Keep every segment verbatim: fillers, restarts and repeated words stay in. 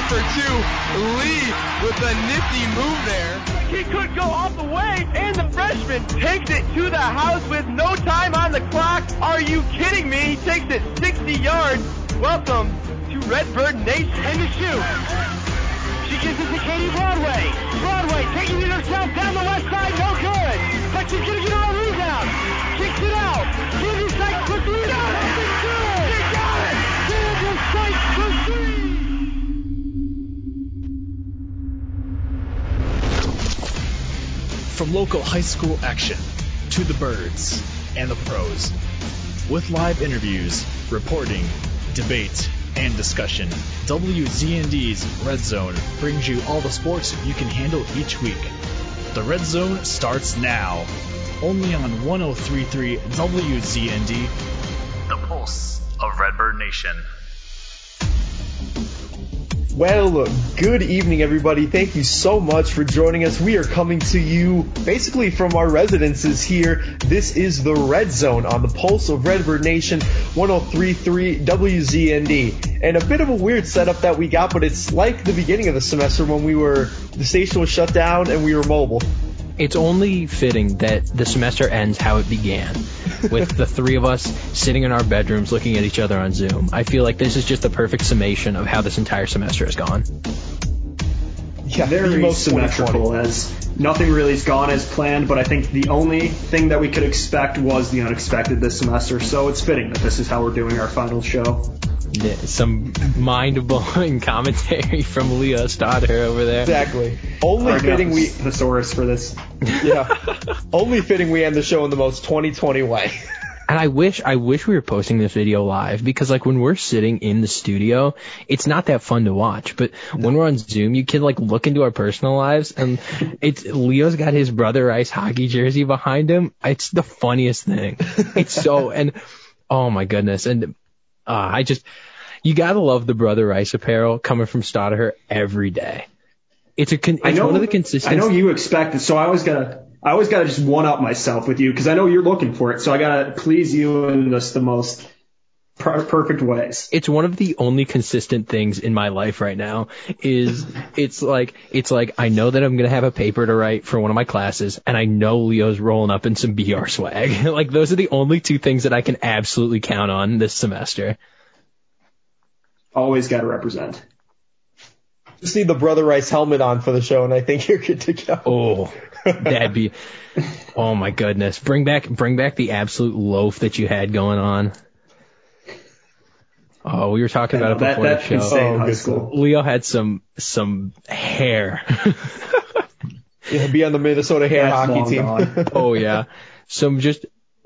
for two. Lee with a nifty move there. He could go all the way, and the freshman takes it to the house with no time on the clock. Are you kidding me? He takes it sixty yards. Welcome to Redbird Nation. And the shoot. She gives it to Katie Broadway. Broadway taking it herself down the left side. No good. But she's going to get her own rebound. Kicks it out. Katie Sykes for three. Got it. It's good. She got it. Katie Sykes for three. From local high school action to the birds and the pros. With live interviews, reporting, debate, and discussion, W Z N D's Red Zone brings you all the sports you can handle each week. The Red Zone starts now, only on one oh three point three W Z N D, the pulse of Redbird Nation. Well, good evening, everybody. Thank you so much for joining us. We are coming to you basically from our residences here. This is the Red Zone on the pulse of Redbird Nation, one oh three point three W Z N D. And a bit of a weird setup that we got, but it's like the beginning of the semester when we were, the station was shut down and we were mobile. It's only fitting that the semester ends how it began, with the three of us sitting in our bedrooms looking at each other on Zoom. I feel like this is just the perfect summation of how this entire semester has gone. Yeah, very symmetrical, as nothing really has gone as planned, but I think the only thing that we could expect was the unexpected this semester, so it's fitting that this is how we're doing our final show. Yeah, some mind-blowing commentary from Leo Stoddard over there. Exactly. Only Our fitting we thesaurus for this. Yeah. Only fitting we end the show in the most twenty twenty way. And I wish I wish we were posting this video live, because like when we're sitting in the studio, it's not that fun to watch. But when we're on Zoom, you can like look into our personal lives, and it's Leo's got his Brother Rice hockey jersey behind him. It's the funniest thing. It's so and oh my goodness. And uh, I just you gotta love the Brother Rice apparel coming from Stoddard every day. It's a con- it's I know, one of the consistent. I know you expect it, so I always gotta I always gotta just one up myself with you, because I know you're looking for it. So I gotta please you in just the most per- perfect ways. It's one of the only consistent things in my life right now. Is it's like it's like I know that I'm gonna have a paper to write for one of my classes, and I know Leo's rolling up in some B R swag. Like those are the only two things that I can absolutely count on this semester. Always gotta represent. Just need the Brother Rice helmet on for the show, and I think you're good to go. Oh, that'd be. Oh my goodness! Bring back, bring back the absolute loaf that you had going on. Oh, we were talking about it before that, the show. Insane oh, high school. Leo had some some hair. Yeah, be on the Minnesota hair That's hockey team. Oh yeah, some just.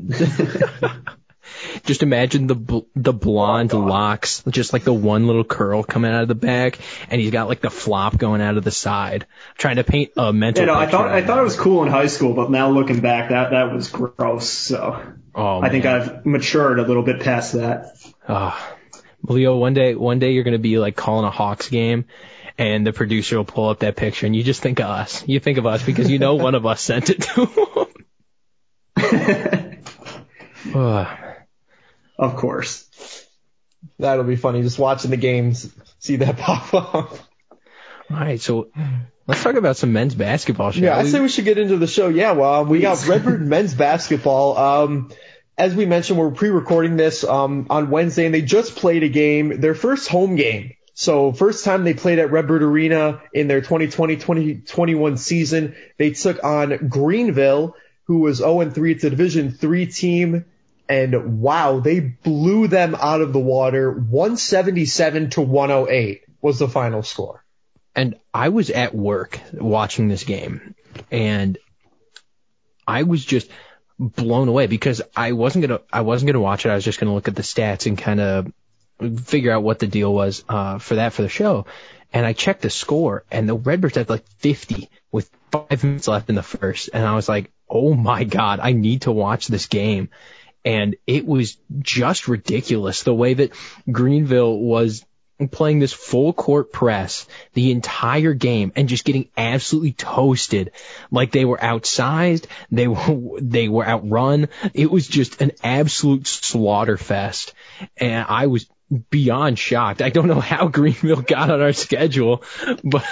Just imagine the bl- the blonde oh, locks, just like the one little curl coming out of the back, and he's got like the flop going out of the side. I'm trying to paint a mental. You know, I picture thought I of thought that. it was cool in high school, but now looking back, that that was gross. So oh, I think man. I've matured a little bit past that. Oh. Leo, one day, one day you're gonna be like calling a Hawks game, and the producer will pull up that picture, and you just think of us. You think of us because you know one of us sent it to him. Oh. Of course. That'll be funny, just watching the games, see that pop up. All right, so let's talk about some men's basketball, shall Yeah, we? I say we should get into the show. Yeah, well, we got Redbird men's basketball. Um, as we mentioned, we're pre-recording this um, on Wednesday, and they just played a game, their first home game. So first time they played at Redbird Arena in their twenty twenty twenty twenty-one season. They took on Greenville, who was oh and three. It's a Division three team. And wow, they blew them out of the water. one seventy-seven to one oh eight was the final score. And I was at work watching this game, and I was just blown away because I wasn't gonna I wasn't gonna watch it. I was just gonna look at the stats and kind of figure out what the deal was uh, for that for the show. And I checked the score, and the Redbirds had like fifty with five minutes left in the first, and I was like, oh my god, I need to watch this game. And it was just ridiculous the way that Greenville was playing this full court press the entire game and just getting absolutely toasted. Like they were outsized, they were, they were outrun. It was just an absolute slaughter fest. And I was beyond shocked. I don't know how Greenville got on our schedule, but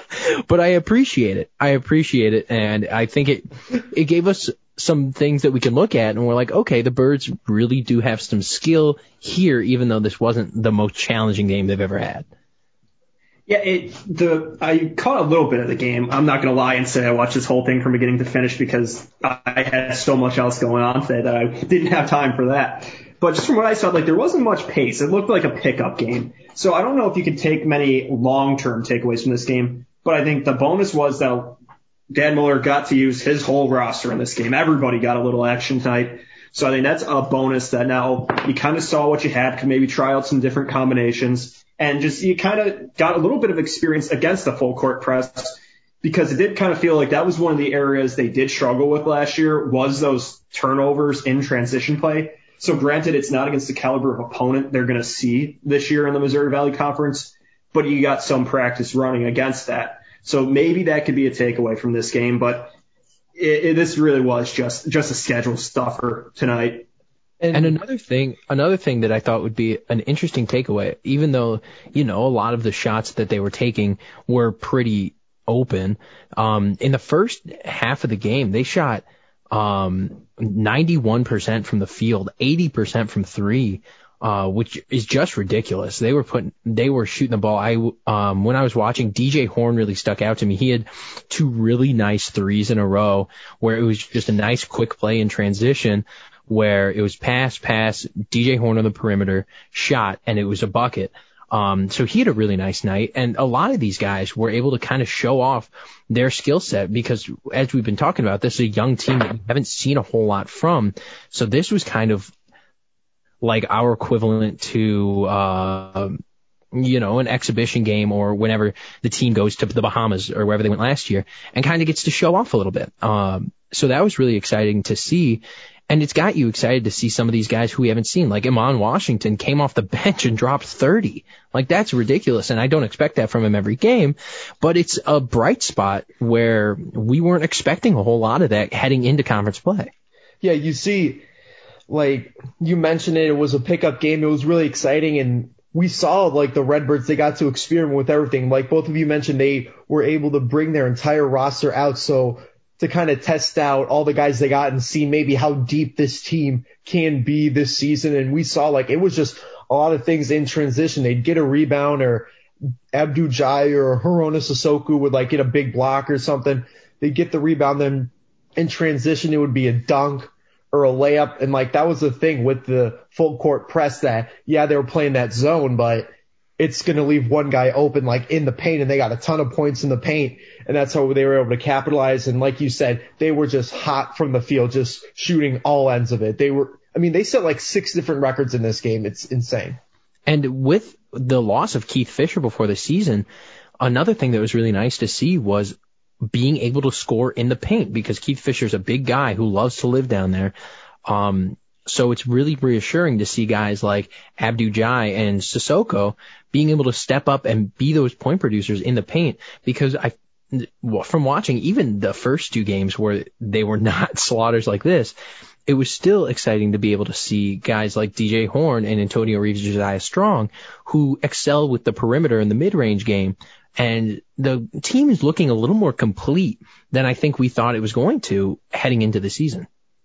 but I appreciate it. I appreciate it, and I think it it gave us some things that we can look at, and we're like, okay, the Birds really do have some skill here, even though this wasn't the most challenging game they've ever had. Yeah, it, the I caught a little bit of the game. I'm not going to lie and say I watched this whole thing from beginning to finish because I had so much else going on today that I didn't have time for that. But just from what I saw, like there wasn't much pace. It looked like a pickup game. So I don't know if you can take many long-term takeaways from this game. But I think the bonus was that Dan Mueller got to use his whole roster in this game. Everybody got a little action tonight. So I think that's a bonus that now you kind of saw what you had, could maybe try out some different combinations. And just you kind of got a little bit of experience against the full court press because it did kind of feel like that was one of the areas they did struggle with last year was those turnovers in transition play. So granted, it's not against the caliber of opponent they're going to see this year in the Missouri Valley Conference, but you got some practice running against that. So maybe that could be a takeaway from this game, but it, it, this really was just, just a schedule stuffer tonight. And, and another thing, another thing that I thought would be an interesting takeaway, even though, you know, a lot of the shots that they were taking were pretty open, um, in the first half of the game, they shot, um, ninety-one percent from the field, eighty percent from three, uh, which is just ridiculous. They were putting, they were shooting the ball. I, um, when I was watching, D J Horn really stuck out to me. He had two really nice threes in a row where it was just a nice quick play in transition, where it was pass, pass, D J Horn on the perimeter, shot, and it was a bucket. Um, so he had a really nice night, and a lot of these guys were able to kind of show off their skill set because, as we've been talking about, this is a young team that we haven't seen a whole lot from. So this was kind of like our equivalent to, uh, you know, an exhibition game or whenever the team goes to the Bahamas or wherever they went last year and kind of gets to show off a little bit. Um, so that was really exciting to see. And it's got you excited to see some of these guys who we haven't seen, like Iman Washington came off the bench and dropped thirty. Like, that's ridiculous, and I don't expect that from him every game, but it's a bright spot where we weren't expecting a whole lot of that heading into conference play. Yeah, you see, like, you mentioned it, it was a pickup game. It was really exciting, and we saw, like, the Redbirds, they got to experiment with everything. Like both of you mentioned, they were able to bring their entire roster out, so to kind of test out all the guys they got and see maybe how deep this team can be this season. And we saw, like, it was just a lot of things in transition. They'd get a rebound, or Abdu Jai or Haruna Sissoko would, like, get a big block or something. They'd get the rebound, then in transition it would be a dunk or a layup. And, like, that was the thing with the full court press, that, yeah, they were playing that zone, but it's going to leave one guy open, like, in the paint, and they got a ton of points in the paint, and that's how they were able to capitalize. And like you said, they were just hot from the field, just shooting all ends of it. They were, I mean, they set like six different records in this game. It's insane. And with the loss of Keith Fisher before the season, another thing that was really nice to see was being able to score in the paint, because Keith Fisher's a big guy who loves to live down there. Um, So it's really reassuring to see guys like Abdu Jai and Sissoko being able to step up and be those point producers in the paint, because I, from watching even the first two games where they were not slaughters like this, it was still exciting to be able to see guys like D J Horn and Antonio Reeves, Josiah Strong, who excel with the perimeter and the mid-range game. And the team is looking a little more complete than I think we thought it was going to heading into the season.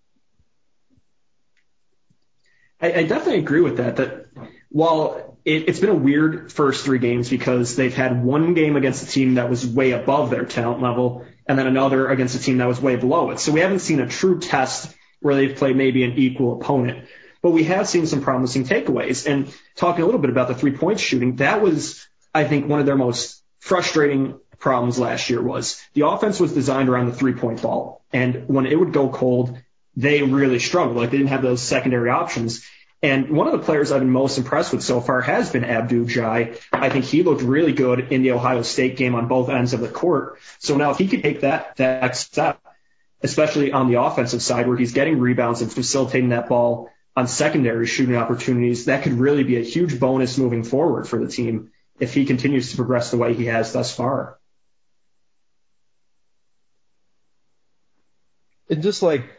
I, I definitely agree with that, that while it, it's been a weird first three games because they've had one game against a team that was way above their talent level and then another against a team that was way below it. So we haven't seen a true test where they've played maybe an equal opponent. But we have seen some promising takeaways. And talking a little bit about the three-point shooting, that was, I think, one of their most frustrating problems last year was the offense was designed around the three-point ball. And when it would go cold, they really struggled. Like, they didn't have those secondary options. And one of the players I've been most impressed with so far has been Abdu Jai. I think he looked really good in the Ohio State game on both ends of the court. So now if he could take that, that next step, especially on the offensive side where he's getting rebounds and facilitating that ball on secondary shooting opportunities, that could really be a huge bonus moving forward for the team if he continues to progress the way he has thus far. And just like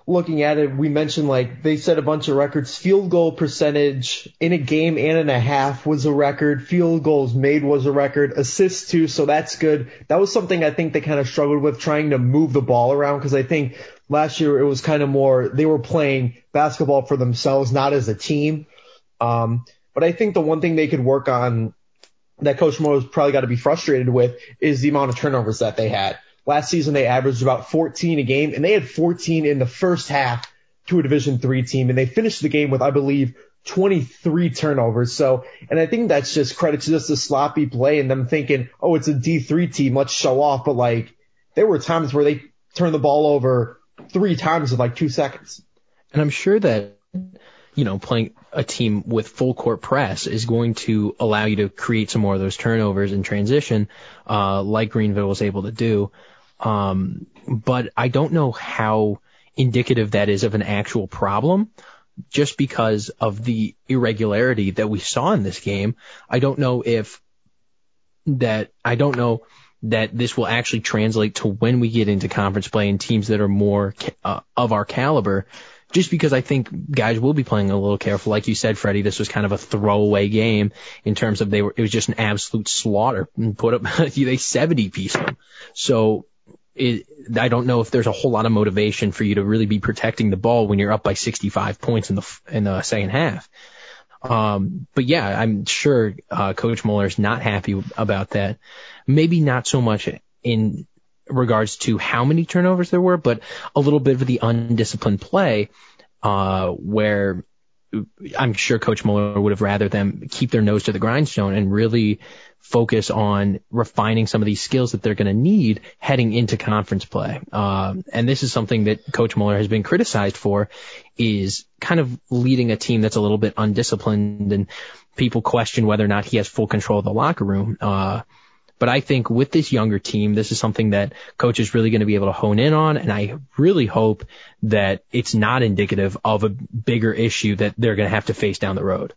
looking at it, we mentioned like they set a bunch of records. Field goal percentage in a game and and a half was a record. Field goals made was a record. Assists too, so that's good. That was something I think they kind of struggled with, trying to move the ball around, because I think last year it was kind of more they were playing basketball for themselves, not as a team. Um, but I think the one thing they could work on that Coach Moyer's probably got to be frustrated with is the amount of turnovers that they had. Last season, they averaged about fourteen a game, and they had fourteen in the first half to a Division three team, and they finished the game with, I believe, twenty-three turnovers. So, and I think that's just credit to just the sloppy play and them thinking, oh, it's a D three team, let's show off. But, like, there were times where they turned the ball over three times in, like, two seconds. And I'm sure that, you know, playing a team with full court press is going to allow you to create some more of those turnovers in transition, uh, like Greenville was able to do. Um, but I don't know how indicative that is of an actual problem, just because of the irregularity that we saw in this game. I don't know if that, I don't know that this will actually translate to when we get into conference play and teams that are more uh, of our caliber, just because I think guys will be playing a little careful. Like you said, Freddie, this was kind of a throwaway game in terms of they were, it was just an absolute slaughter and put up, they seventy piece them. So, It, I don't know if there's a whole lot of motivation for you to really be protecting the ball when you're up by sixty-five points in the in the second half. Um, but yeah, I'm sure uh, Coach Mueller is not happy about that. Maybe not so much in regards to how many turnovers there were, but a little bit of the undisciplined play, uh, where I'm sure Coach Mueller would have rather them keep their nose to the grindstone and really focus on refining some of these skills that they're going to need heading into conference play. Um, and this is something that Coach Mueller has been criticized for, is kind of leading a team that's a little bit undisciplined, and people question whether or not he has full control of the locker room. Uh, But I think with this younger team, this is something that Coach is really going to be able to hone in on, and I really hope that it's not indicative of a bigger issue that they're going to have to face down the road.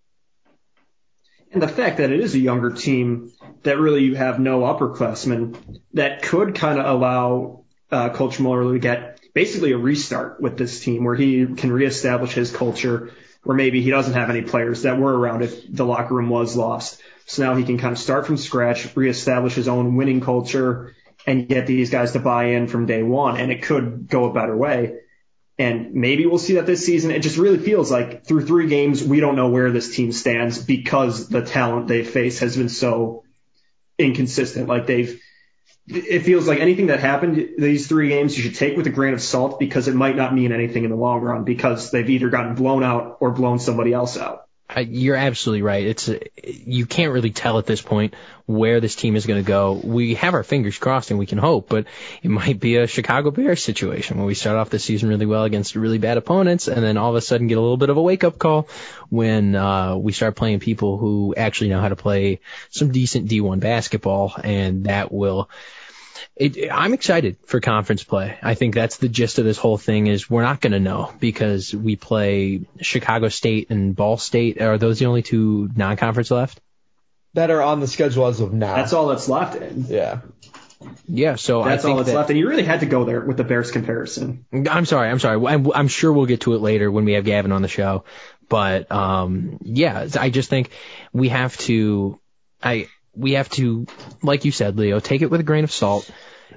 And the fact that it is a younger team, that really you have no upperclassmen, that could kind of allow uh, Coach Mueller to get basically a restart with this team, where he can reestablish his culture, where maybe he doesn't have any players that were around if the locker room was lost. So now he can kind of start from scratch, reestablish his own winning culture, and get these guys to buy in from day one. And it could go a better way. And maybe we'll see that this season. It just really feels like through three games, we don't know where this team stands, because the talent they face has been so inconsistent. Like they've, it feels like anything that happened these three games, you should take with a grain of salt, because it might not mean anything in the long run, because they've either gotten blown out or blown somebody else out. You're absolutely right. It's you can't really tell at this point where this team is going to go. We have our fingers crossed and we can hope, but it might be a Chicago Bears situation where we start off the season really well against really bad opponents, and then all of a sudden get a little bit of a wake-up call when uh, we start playing people who actually know how to play some decent D one basketball, and that will... It, I'm excited for conference play. I think that's the gist of this whole thing, is we're not going to know, because we play Chicago State and Ball State. Are those the only two non-conference left? That are on the schedule as of now. That's all that's left. Yeah. Yeah, so that's I think all that's that, left. And you really had to go there with the Bears comparison. I'm sorry, I'm sorry. I'm, I'm sure we'll get to it later when we have Gavin on the show. But, um, yeah, I just think we have to, I, we have to, like you said, Leo, take it with a grain of salt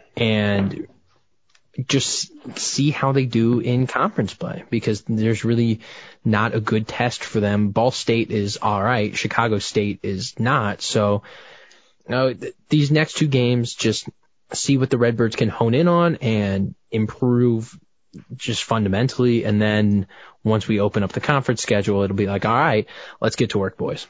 and just see how they do in conference play, because there's really not a good test for them. Ball State is all right. Chicago State is not. So uh, th- these next two games, just see what the Redbirds can hone in on and improve just fundamentally. And then once we open up the conference schedule, it'll be like, all right, let's get to work, boys.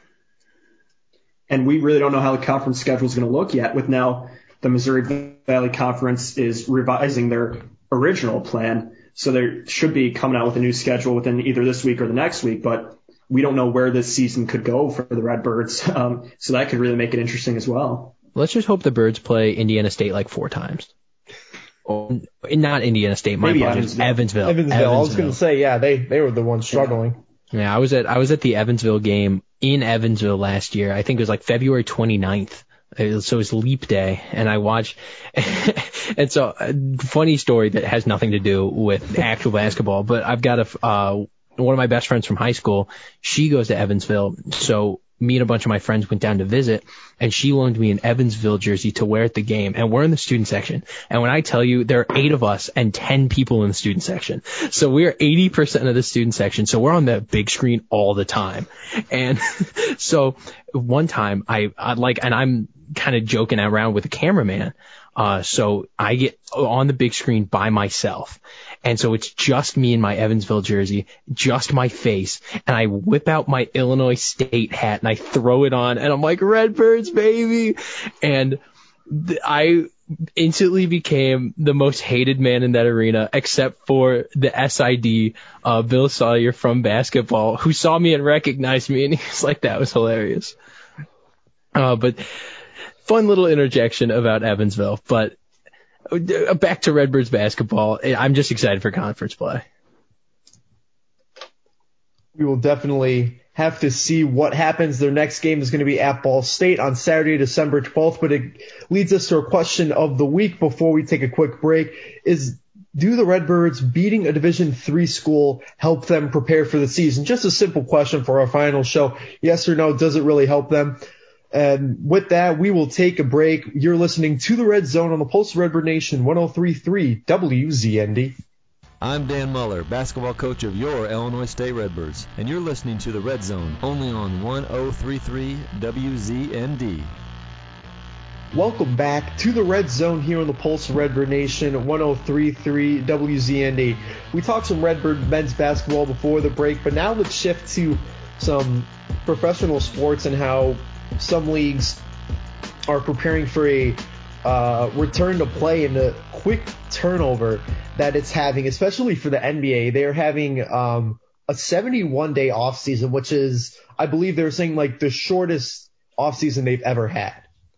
And we really don't know how the conference schedule is going to look yet, with now the Missouri Valley Conference is revising their original plan. So they should be coming out with a new schedule within either this week or the next week, but we don't know where this season could go for the Redbirds. Um, so that could really make it interesting as well. Let's just hope the Birds play Indiana State like four times. Or, not Indiana State, my Maybe apologies. Evansville. Evansville. Evansville. Evansville. I was going to say, yeah, they, they were the ones struggling. Yeah. yeah, I was at I was at the Evansville game in Evansville last year. I think it was like February twenty-ninth So it's leap day, and I watched. And so, a funny story that has nothing to do with actual basketball, but I've got a uh, one of my best friends from high school. She goes to Evansville, so me and a bunch of my friends went down to visit, and she loaned me an Evansville jersey to wear at the game. And we're in the student section. And when I tell you, there are eight of us and ten people in the student section. So we're eighty percent of the student section. So we're on the big screen all the time. And so one time I, I like, and I'm kind of joking around with the cameraman. Uh, so I get on the big screen by myself. And so it's just me in my Evansville jersey, just my face. And I whip out my Illinois State hat and I throw it on and I'm like, Redbirds, baby. And th- I instantly became the most hated man in that arena, except for the S I D, uh, Bill Sawyer from basketball, who saw me and recognized me. And he was like, that was hilarious. Uh, but fun little interjection about Evansville, but back to Redbirds basketball. I'm just excited for conference play. We will definitely have to see what happens. Their next game is going to be at Ball State on Saturday, December twelfth, but it leads us to our question of the week before we take a quick break. Is do the Redbirds beating a Division three school help them prepare for the season? Just a simple question for our final show. Yes or no, does it really help them? And with that, we will take a break. You're listening to The Red Zone on the Pulse of Redbird Nation, one oh three point three W Z N D. I'm Dan Muller, basketball coach of your Illinois State Redbirds, and you're listening to The Red Zone, only on one oh three point three W Z N D. Welcome back to The Red Zone here on the Pulse of Redbird Nation, one oh three point three W Z N D. We talked some Redbird men's basketball before the break, but now let's shift to some professional sports and how some leagues are preparing for a uh, return to play and the quick turnover that it's having, especially for the N B A. They're having um, a seventy-one day offseason, which is, I believe they were saying, like the shortest offseason they've ever had.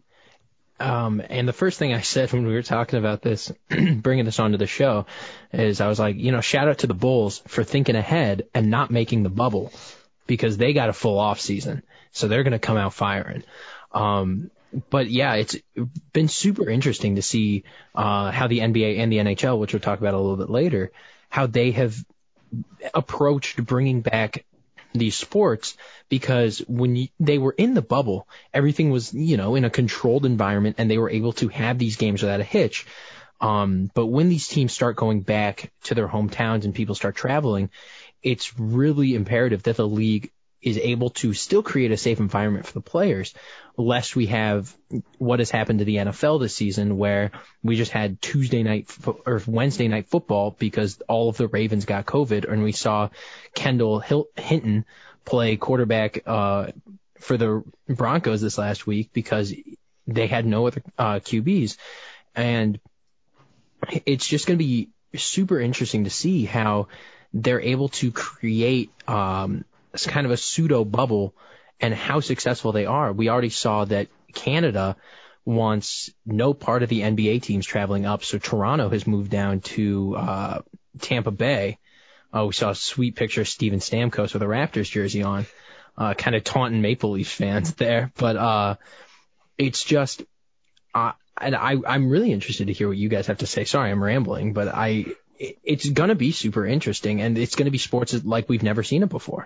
Um, and the first thing I said when we were talking about this, bringing this onto the show, is I was like, you know, shout out to the Bulls for thinking ahead and not making the bubble, because they got a full off season. So they're going to come out firing. Um, but yeah, it's been super interesting to see, uh, how the N B A and the N H L, which we'll talk about a little bit later, how they have approached bringing back these sports, because when you, they were in the bubble, everything was, you know, in a controlled environment and they were able to have these games without a hitch. Um, but when these teams start going back to their hometowns and people start traveling, it's really imperative that the league is able to still create a safe environment for the players, lest we have what has happened to the N F L this season, where we just had Tuesday night fo- or Wednesday night football because all of the Ravens got COVID, and we saw Kendall Hil- Hinton play quarterback uh, for the Broncos this last week because they had no other uh, Q Bs. And it's just going to be super interesting to see how they're able to create um, it's kind of a pseudo bubble and how successful they are. We already saw that Canada wants no part of the N B A teams traveling up. So Toronto has moved down to uh, Tampa Bay. Uh, we saw a sweet picture of Steven Stamkos with a Raptors jersey on, uh, kind of taunting Maple Leafs fans there. But uh, it's just, uh, and I, I'm really interested to hear what you guys have to say. Sorry, I'm rambling, but I, it, it's going to be super interesting, and it's going to be sports like we've never seen it before.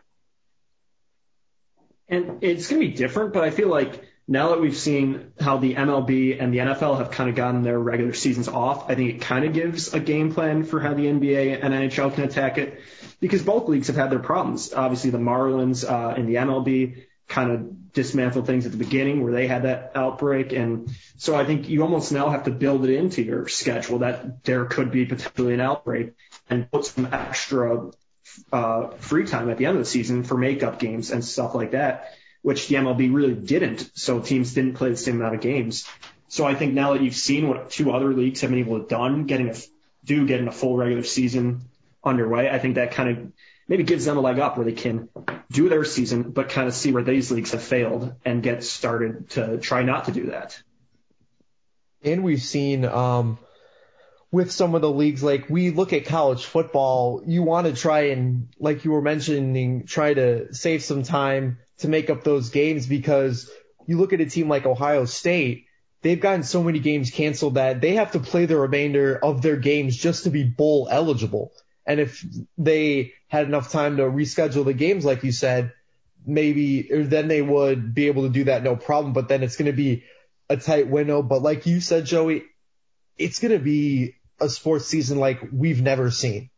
And it's going to be different, but I feel like now that we've seen how the M L B and the N F L have kind of gotten their regular seasons off, I think it kind of gives a game plan for how the N B A and N H L can attack it, because both leagues have had their problems. Obviously, the Marlins uh, and the M L B kind of dismantled things at the beginning where they had that outbreak. And so I think you almost now have to build it into your schedule that there could be potentially an outbreak and put some extra uh, free time at the end of the season for makeup games and stuff like that, which the M L B really didn't. So teams didn't play the same amount of games. So I think now that you've seen what two other leagues have been able to done, getting a, do getting a full regular season underway, I think that kind of maybe gives them a leg up where they can do their season, but kind of see where these leagues have failed and get started to try not to do that. And we've seen, um, with some of the leagues, like we look at college football, you want to try and, like you were mentioning, try to save some time to make up those games, because you look at a team like Ohio State, they've gotten so many games canceled that they have to play the remainder of their games just to be bowl eligible. And if they had enough time to reschedule the games, like you said, maybe or then they would be able to do that no problem. But then it's going to be a tight window. But like you said, Joey, it's going to be a sports season like we've never seen.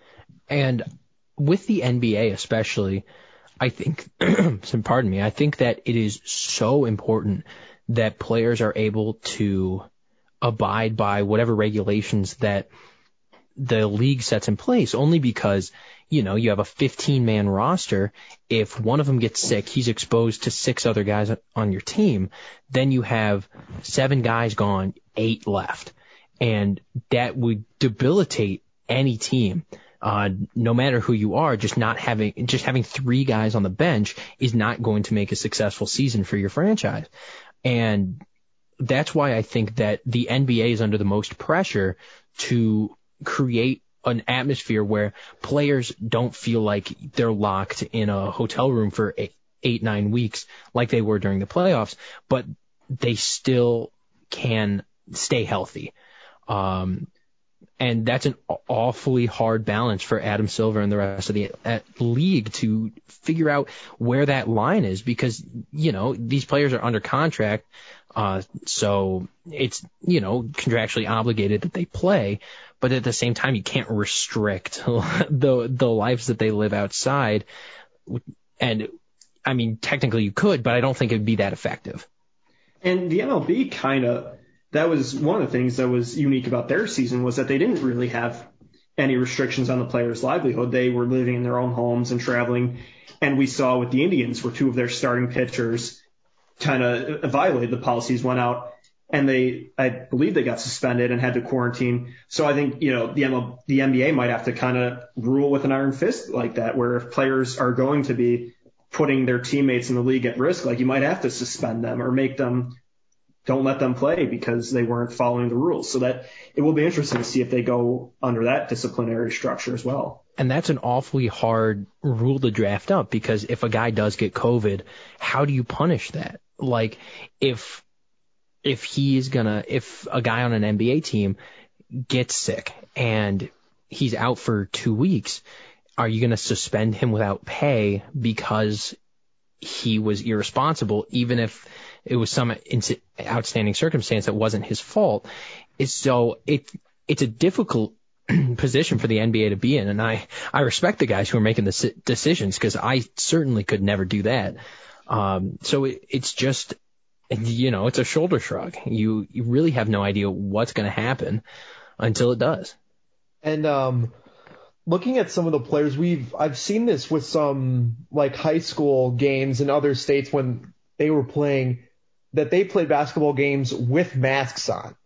And with the N B A especially, I think, pardon me, I think that it is so important that players are able to abide by whatever regulations that the league sets in place, only because, you know, you have a fifteen man roster. If one of them gets sick, he's exposed to six other guys on your team. Then you have seven guys gone, eight left. And that would debilitate any team. Uh, no matter who you are, just not having, just having three guys on the bench is not going to make a successful season for your franchise. And that's why I think that the N B A is under the most pressure to create an atmosphere where players don't feel like they're locked in a hotel room for eight, eight, nine weeks like they were during the playoffs, but they still can stay healthy. Um, and that's an awfully hard balance for Adam Silver and the rest of the league to figure out where that line is, because, you know, these players are under contract. Uh, so it's, you know, contractually obligated that they play, but at the same time, you can't restrict the, the lives that they live outside. And I mean, technically you could, but I don't think it'd be that effective. And the M L B kind of, that was one of the things that was unique about their season, was that they didn't really have any restrictions on the players' livelihood. They were living in their own homes and traveling. And we saw with the Indians, where two of their starting pitchers kind of violated the policies, went out, and they, I believe they got suspended and had to quarantine. So I think, you know, the M L, the N B A might have to kind of rule with an iron fist like that, where if players are going to be putting their teammates in the league at risk, like, you might have to suspend them or make them, don't let them play because they weren't following the rules. So that it will be interesting to see if they go under that disciplinary structure as well. And that's an awfully hard rule to draft up, because if a guy does get COVID, how do you punish that? Like, if, if he's gonna, if a guy on an N B A team gets sick and he's out for two weeks, are you going to suspend him without pay because he was irresponsible, even if it was some outstanding circumstance that wasn't his fault? It's so it it's a difficult position for the N B A to be in, and I I respect the guys who are making the decisions, because I certainly could never do that. Um, so it, it's just, you know, it's a shoulder shrug. You you really have no idea what's going to happen until it does. And um, looking at some of the players, we've I've seen this with some like high school games in other states when they were playing, that they played basketball games with masks on.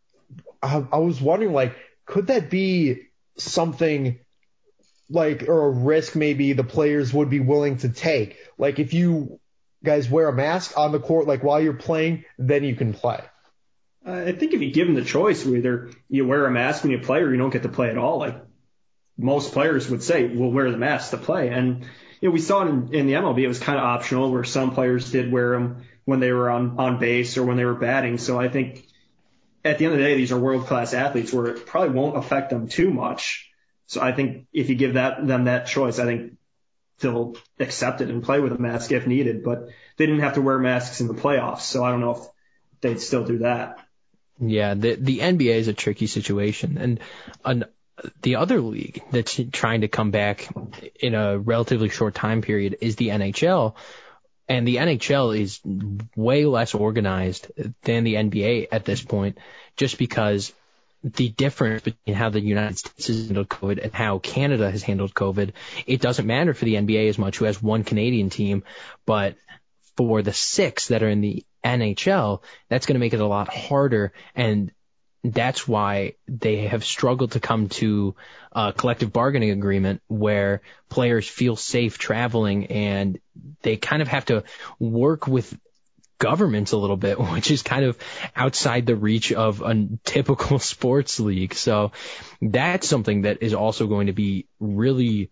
I, I was wondering, like, could that be something like, or a risk maybe the players would be willing to take? Like, if you guys wear a mask on the court, like while you're playing, then you can play. Uh, I think if you give them the choice, either you wear a mask when you play or you don't get to play at all, like most players would say, we'll wear the mask to play. And, you know, we saw in, in the M L B, it was kind of optional, where some players did wear them when they were on, on base or when they were batting. So I think at the end of the day, these are world-class athletes where it probably won't affect them too much. So I think if you give that them that choice, I think they'll accept it and play with a mask if needed. But they didn't have to wear masks in the playoffs, so I don't know if they'd still do that. Yeah, the the N B A is a tricky situation. And an, the other league that's trying to come back in a relatively short time period is the N H L. And the N H L is way less organized than the N B A at this point, just because the difference between how the United States has handled COVID and how Canada has handled COVID, it doesn't matter for the N B A as much, who has one Canadian team, but for the six that are in the N H L, that's going to make it a lot harder. And that's why they have struggled to come to a collective bargaining agreement where players feel safe traveling, and they kind of have to work with governments a little bit, which is kind of outside the reach of a typical sports league. So that's something that is also going to be really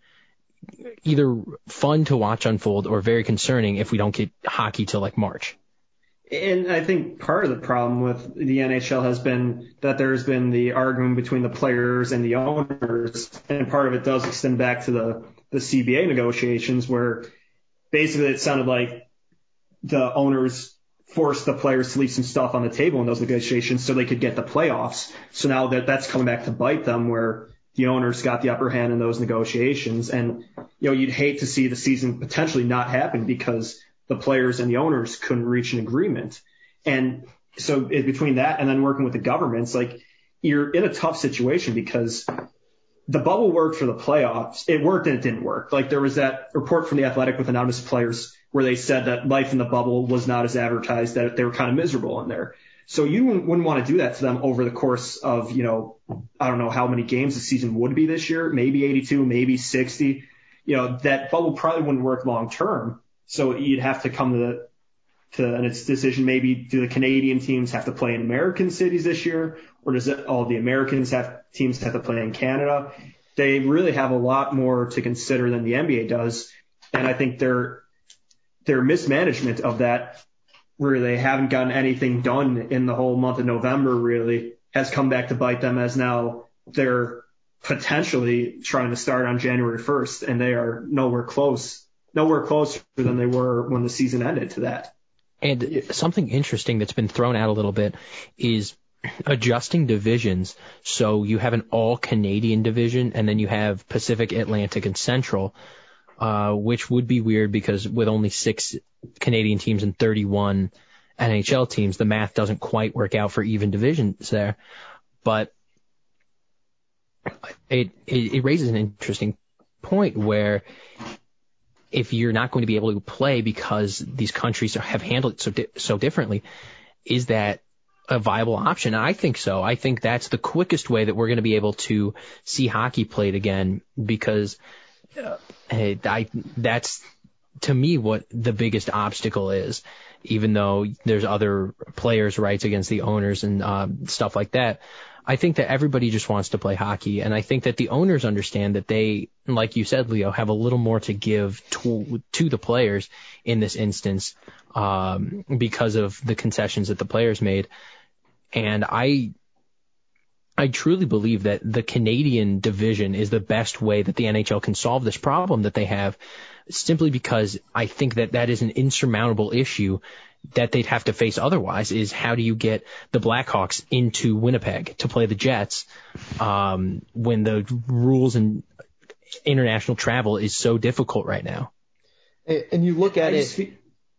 either fun to watch unfold or very concerning if we don't get hockey till like March. And I think part of the problem with the N H L has been that there's been the argument between the players and the owners, and part of it does extend back to the, the C B A negotiations, where basically it sounded like the owners forced the players to leave some stuff on the table in those negotiations so they could get the playoffs. So now that that's coming back to bite them, where the owners got the upper hand in those negotiations. And, you know, you'd hate to see the season potentially not happen because the players and the owners couldn't reach an agreement. And so between that and then working with the governments, like, you're in a tough situation because the bubble worked for the playoffs. It worked and it didn't work. Like, there was that report from The Athletic with anonymous players where they said that life in the bubble was not as advertised, that they were kind of miserable in there. So you wouldn't want to do that to them over the course of, you know, I don't know how many games the season would be this year, maybe eighty-two, maybe sixty. You know, that bubble probably wouldn't work long term. So you'd have to come to the, to an its decision. Maybe do the Canadian teams have to play in American cities this year, or does it, all the Americans have teams have to play in Canada? They really have a lot more to consider than the N B A does, and I think their their mismanagement of that, where they haven't gotten anything done in the whole month of November, really has come back to bite them, as now they're potentially trying to start on January first, and they are nowhere close, nowhere closer than they were when the season ended to that. And something interesting that's been thrown out a little bit is adjusting divisions. So you have an all Canadian division, and then you have Pacific, Atlantic, and Central, uh, which would be weird because with only six Canadian teams and thirty-one N H L teams, the math doesn't quite work out for even divisions there. But it, it, it raises an interesting point where if you're not going to be able to play because these countries have handled it so di- so differently, is that a viable option? I think so. I think that's the quickest way that we're going to be able to see hockey played again, because uh, hey, I, that's, to me, what the biggest obstacle is, even though there's other players' rights against the owners and uh, stuff like that. I think that everybody just wants to play hockey, and I think that the owners understand that they, like you said, Leo, have a little more to give to, to the players in this instance, um, because of the concessions that the players made. And I, I truly believe that the Canadian division is the best way that the N H L can solve this problem that they have, simply because I think that that is an insurmountable issue that they'd have to face otherwise. Is how do you get the Blackhawks into Winnipeg to play the Jets, um, when the rules and international travel is so difficult right now? And you look at I it. Feel,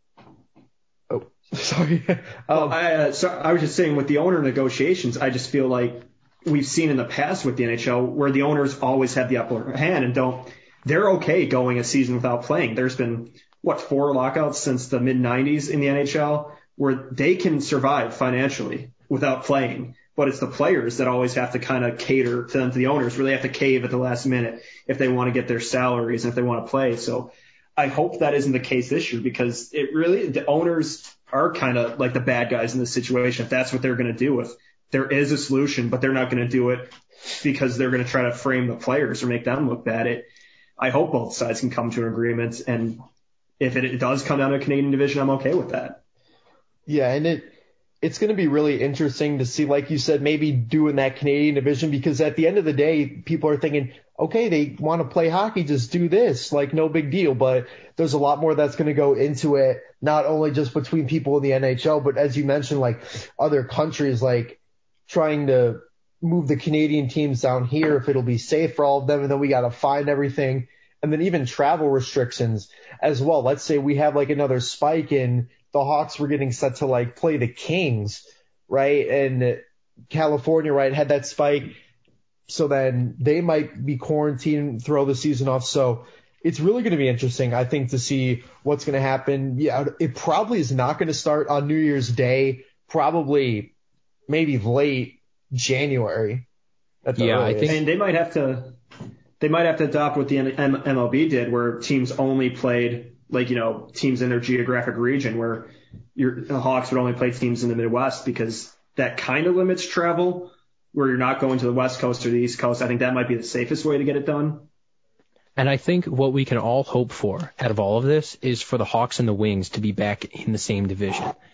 oh, sorry. um, well, I, uh, so I was just saying, with the owner negotiations, I just feel like we've seen in the past with the N H L where the owners always have the upper hand and don't. They're okay going a season without playing. There's been, what, four lockouts since the mid nineties in the N H L where they can survive financially without playing. But it's the players that always have to kind of cater to them, to the owners, where they have to cave at the last minute if they want to get their salaries and if they want to play. So I hope that isn't the case this year, because it really, the owners are kind of like the bad guys in this situation. If that's what they're going to do, if there is a solution, but they're not going to do it because they're going to try to frame the players or make them look bad. It, I hope both sides can come to an agreement, and if it, it does come down to a Canadian division, I'm okay with that. Yeah, and it it's going to be really interesting to see, like you said, maybe doing that Canadian division, because at the end of the day, people are thinking, okay, they want to play hockey, just do this, like no big deal. But there's a lot more that's going to go into it, not only just between people in the N H L, but as you mentioned, like other countries, like trying to move the Canadian teams down here if it'll be safe for all of them, and then we got to find everything. And then even travel restrictions as well. Let's say we have like another spike and the Hawks were getting set to like play the Kings, right? And California, right, had that spike. So then they might be quarantined, throw the season off. So it's really going to be interesting, I think, to see what's going to happen. Yeah, it probably is not going to start on New Year's Day, probably maybe late January. At the yeah, earliest. I think, and they might have to. They might have to adopt what the M L B did, where teams only played, like, you know, teams in their geographic region, where your the Hawks would only play teams in the Midwest, because that kind of limits travel, where you're not going to the West Coast or the East Coast. I think that might be the safest way to get it done. And I think what we can all hope for out of all of this is for the Hawks and the Wings to be back in the same division,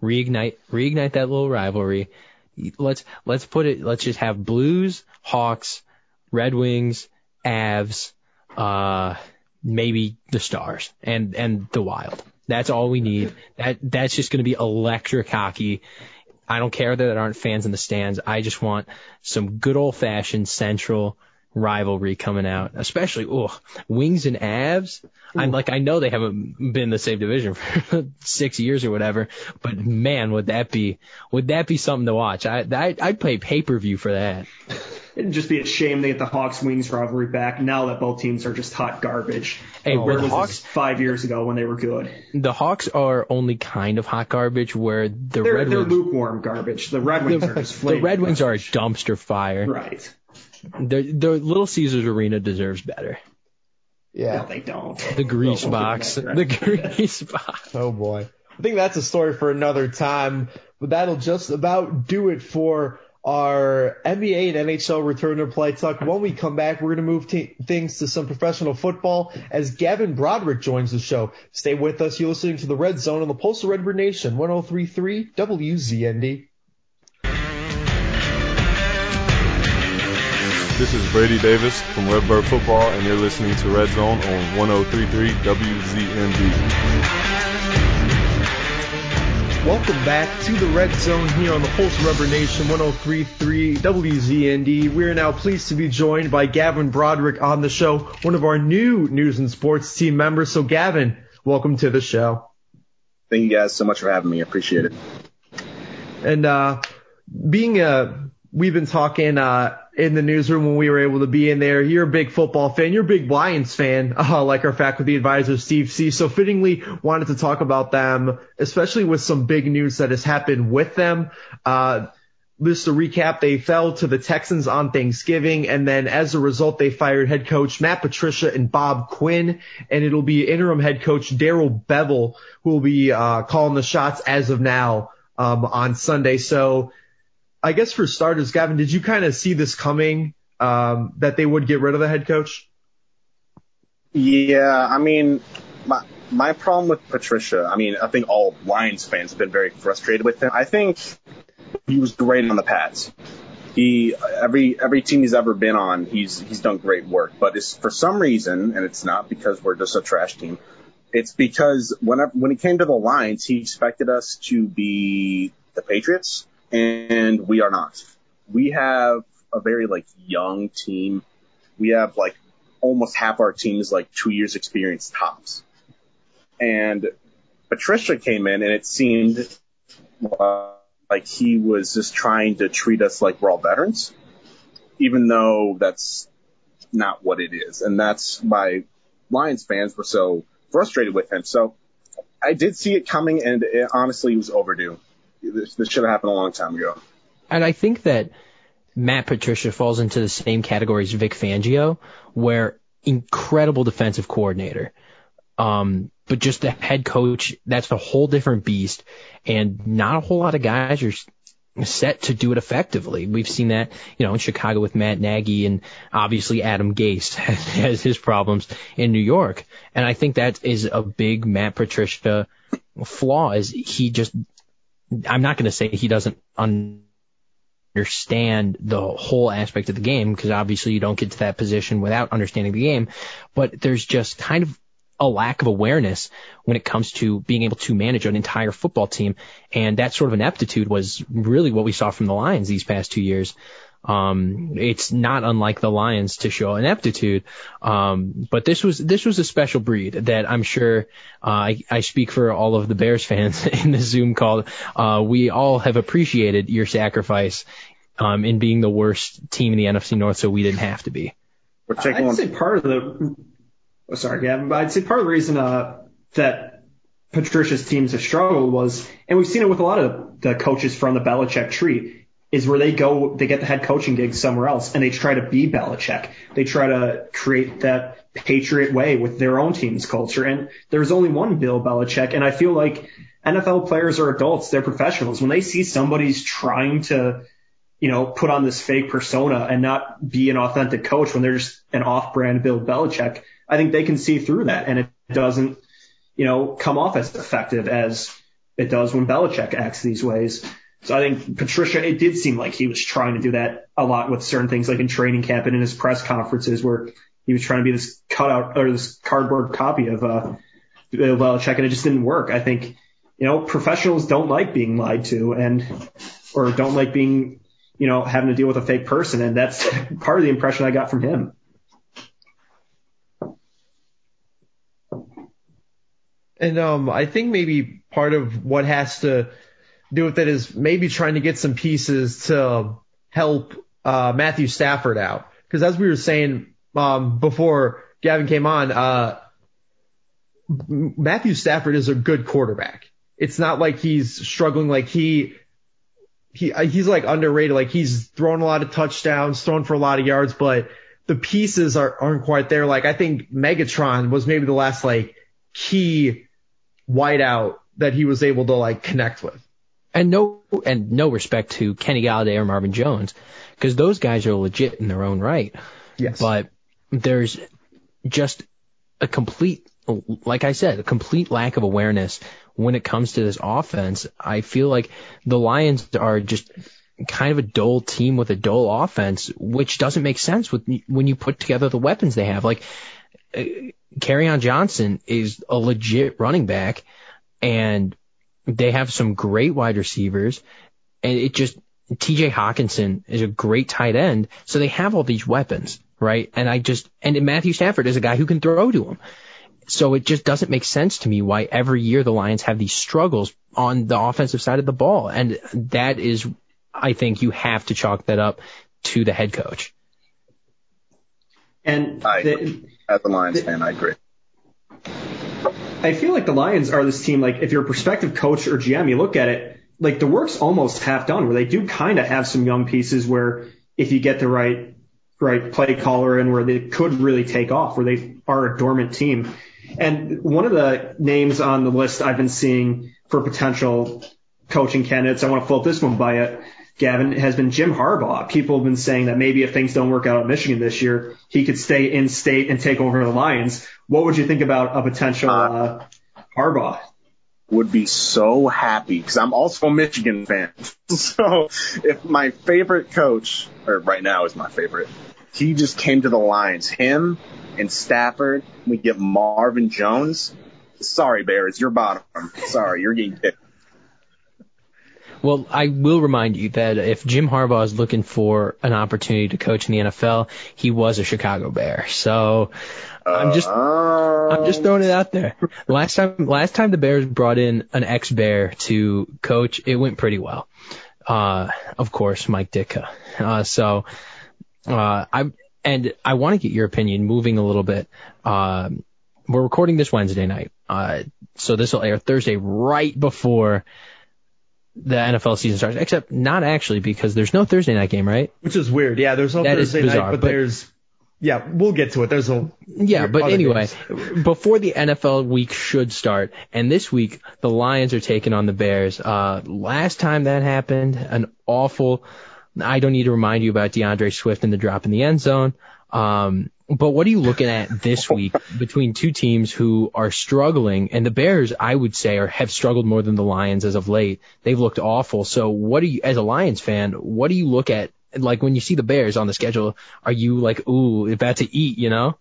reignite, reignite that little rivalry. Let's, let's put it, let's just have Blues, Hawks, Red Wings, Avs, uh, maybe the Stars and, and the Wild. That's all we need. That, that's just going to be electric hockey. I don't care that there aren't fans in the stands. I just want some good old fashioned Central rivalry coming out, especially, oh, Wings and Avs. I'm like, I know they haven't been in the same division for six years or whatever, but man, would that be, would that be something to watch? I, I I'd pay pay-per-view for that. It'd just be a shame they get the Hawks-Wings rivalry back now that both teams are just hot garbage. Hey, where the was Hawks, this five years ago when they were good? The Hawks are only kind of hot garbage, where the they're, Red they're Wings... They're lukewarm garbage. The Red Wings the, are just flaming. The Red Wings garbage. are a dumpster fire. Right. The, the Little Caesars Arena deserves better. Yeah. No, they don't. The grease box. The grease box. Oh, boy. I think that's a story for another time, but that'll just about do it for our N B A and N H L return to play talk. When we come back, we're going to move t- things to some professional football as Gavin Broderick joins the show. Stay with us. You're listening to the Red Zone on the Pulse of Redbird Nation, one oh three point three W Z N D. This is Brady Davis from Redbird Football, and you're listening to Red Zone on one oh three point three W Z N D. Welcome back to the Red Zone here on the Pulse of Rubber Nation, one oh three point three W Z N D. We're now pleased to be joined by Gavin Broderick on the show, one of our new News and Sports team members. So, Gavin, welcome to the show. Thank you guys so much for having me. I appreciate it. And uh, being a, we've been talking uh, in the newsroom when we were able to be in there. You're a big football fan. You're a big Lions fan, uh, like our faculty advisor, Steve C. So fittingly wanted to talk about them, especially with some big news that has happened with them. Uh, just to recap, they fell to the Texans on Thanksgiving, and then as a result, they fired head coach Matt Patricia and Bob Quinn, and it'll be interim head coach Darrell Bevell who will be uh, calling the shots as of now um, on Sunday. So I guess for starters, Gavin, did you kind of see this coming, um, that they would get rid of the head coach? Yeah, I mean, my my problem with Patricia, I mean, I think all Lions fans have been very frustrated with him. I think he was great on the Pats. He every every team he's ever been on, he's he's done great work. But it's for some reason, and it's not because we're just a trash team. It's because whenever when he came to the Lions, he expected us to be the Patriots. And we are not. We have a very, like, young team. We have, like, almost half our team is, like, two years experience tops. And Patricia came in, and it seemed like he was just trying to treat us like we're all veterans, even though that's not what it is. And that's why Lions fans were so frustrated with him. So I did see it coming, and it honestly was overdue. This, this should have happened a long time ago. And I think that Matt Patricia falls into the same category as Vic Fangio, where incredible defensive coordinator. Um, but just the head coach, that's a whole different beast. And not a whole lot of guys are set to do it effectively. We've seen that, you know, in Chicago with Matt Nagy, and obviously Adam Gase has his problems in New York. And I think that is a big Matt Patricia flaw, is he just, I'm not going to say he doesn't understand the whole aspect of the game, because obviously you don't get to that position without understanding the game, but there's just kind of a lack of awareness when it comes to being able to manage an entire football team. And that sort of ineptitude was really what we saw from the Lions these past two years. Um, it's not unlike the Lions to show ineptitude. Um, but this was, this was a special breed that I'm sure, uh, I, I speak for all of the Bears fans in the Zoom call. Uh, we all have appreciated your sacrifice, um, in being the worst team in the N F C North, so we didn't have to be. We're taking I'd one. say part of the, oh, sorry, Gavin, but I'd say part of the reason, uh, that Patricia's teams have struggled was, and we've seen it with a lot of the coaches from the Belichick tree, is where they go, they get the head coaching gig somewhere else, and they try to be Belichick. They try to create that Patriot way with their own team's culture. And there's only one Bill Belichick, and I feel like N F L players are adults, they're professionals. When they see somebody's trying to, you know, put on this fake persona and not be an authentic coach when they're just an off-brand Bill Belichick, I think they can see through that, and it doesn't, you know, come off as effective as it does when Belichick acts these ways. So I think Patricia, it did seem like he was trying to do that a lot with certain things, like in training camp and in his press conferences, where he was trying to be this cutout or this cardboard copy of uh, Belichick, and it just didn't work. I think, you know, professionals don't like being lied to, and or don't like being, you know, having to deal with a fake person, and that's part of the impression I got from him. And um, I think maybe part of what has to do with it is maybe trying to get some pieces to help uh, Matthew Stafford out. Because as we were saying um, before Gavin came on, uh, Matthew Stafford is a good quarterback. It's not like he's struggling. Like he, he, he's like underrated. Like he's thrown a lot of touchdowns, thrown for a lot of yards, but the pieces are, aren't quite there. Like I think Megatron was maybe the last like key wideout that he was able to like connect with. And no, and no respect to Kenny Galladay or Marvin Jones, because those guys are legit in their own right. Yes. But there's just a complete, like I said, a complete lack of awareness when it comes to this offense. I feel like the Lions are just kind of a dull team with a dull offense, which doesn't make sense with when you put together the weapons they have. Like uh, Kerryon Johnson is a legit running back, and they have some great wide receivers, and it just, T J Hawkinson is a great tight end. So they have all these weapons, right? And I just, and Matthew Stafford is a guy who can throw to him. So it just doesn't make sense to me why every year the Lions have these struggles on the offensive side of the ball. And that is, I think you have to chalk that up to the head coach. And I, the, as a Lions the, fan, I agree. I feel like the Lions are this team, like if you're a prospective coach or G M, you look at it, like the work's almost half done, where they do kind of have some young pieces where if you get the right right play caller in, where they could really take off, where they are a dormant team. And one of the names on the list I've been seeing for potential coaching candidates, I want to float this one by it, Gavin, has been Jim Harbaugh. People have been saying that maybe if things don't work out at Michigan this year, he could stay in state and take over the Lions. What would you think about a potential uh, Harbaugh? Would be so happy, because I'm also a Michigan fan. So if my favorite coach, or right now is my favorite, he just came to the Lions, him and Stafford, we get Marvin Jones. Sorry, Bears, you're bottom. Sorry, you're getting kicked. Well, I will remind you that if Jim Harbaugh is looking for an opportunity to coach in the N F L, he was a Chicago Bear. So I'm just, uh, I'm just throwing it out there. Last time, last time the Bears brought in an ex-Bear to coach, it went pretty well. Uh, of course, Mike Ditka. Uh, so, uh, I, and I want to get your opinion moving a little bit. Um, we're recording this Wednesday night. Uh, so this will air Thursday right before the N F L season starts, except not actually, because there's no Thursday night game, right? Which is weird. Yeah, there's no that Thursday bizarre, night, but, but there's, yeah, we'll get to it. There's a, yeah, but anyway, games. Before the N F L week should start, and this week the Lions are taking on the Bears. Uh, last time that happened, an awful, I don't need to remind you about DeAndre Swift and the drop in the end zone. Um, But what are you looking at this week between two teams who are struggling? And the Bears, I would say, are, have struggled more than the Lions as of late. They've looked awful. So what do you, as a Lions fan, what do you look at? Like when you see the Bears on the schedule, are you like, ooh, about to eat, you know?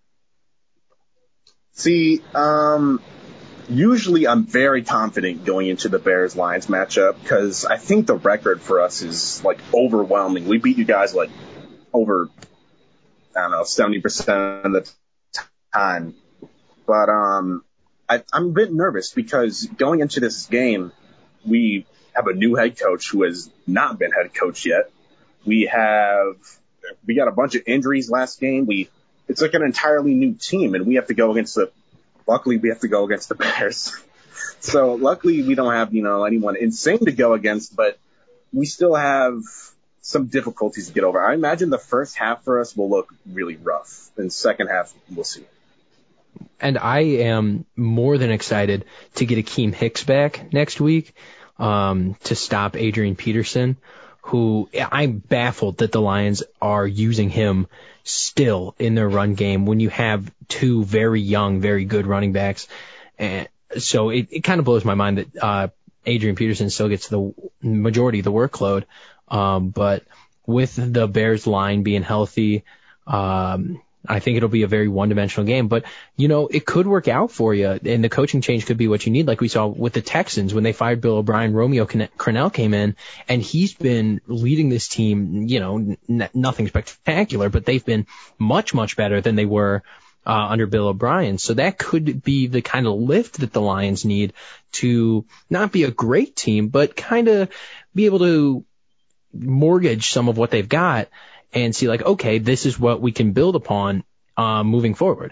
See, um, usually I'm very confident going into the Bears-Lions matchup, because I think the record for us is like overwhelming. We beat you guys like over, I don't know, seventy percent of the time. But um, I, I'm a bit nervous, because going into this game, we have a new head coach who has not been head coach yet. We have, we got a bunch of injuries last game. We, it's like an entirely new team, and we have to go against the, luckily we have to go against the Bears. So luckily we don't have, you know, anyone insane to go against, but we still have some difficulties to get over. I imagine the first half for us will look really rough, and second half we'll see. And I am more than excited to get Akeem Hicks back next week, um, to stop Adrian Peterson, who I'm baffled that the Lions are using him still in their run game when you have two very young, very good running backs. And so it, it kind of blows my mind that, uh, Adrian Peterson still gets the majority of the workload. Um, but with the Bears line being healthy, um, I think it'll be a very one-dimensional game, but you know, it could work out for you, and the coaching change could be what you need. Like we saw with the Texans when they fired Bill O'Brien, Romeo Crennel came in, and he's been leading this team, you know, n- nothing spectacular, but they've been much, much better than they were uh, under Bill O'Brien. So that could be the kind of lift that the Lions need to not be a great team, but kind of be able to mortgage some of what they've got and see like, okay, this is what we can build upon uh, moving forward.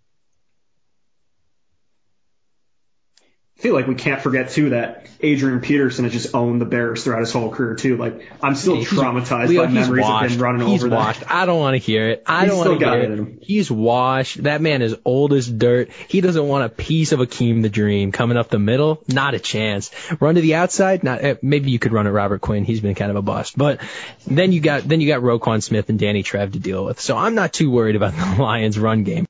I feel like we can't forget, too, that Adrian Peterson has just owned the Bears throughout his whole career, too. Like, I'm still yeah, traumatized Leo, by memories washed. of him running he's over washed. that. I don't want to hear it. I he's don't want to hear it. it. He's washed. That man is old as dirt. He doesn't want a piece of Akeem the Dream coming up the middle. Not a chance. Run to the outside. Not maybe you could run at Robert Quinn. He's been kind of a bust. But then you got then you got Roquan Smith and Danny Trev to deal with. So I'm not too worried about the Lions' run game.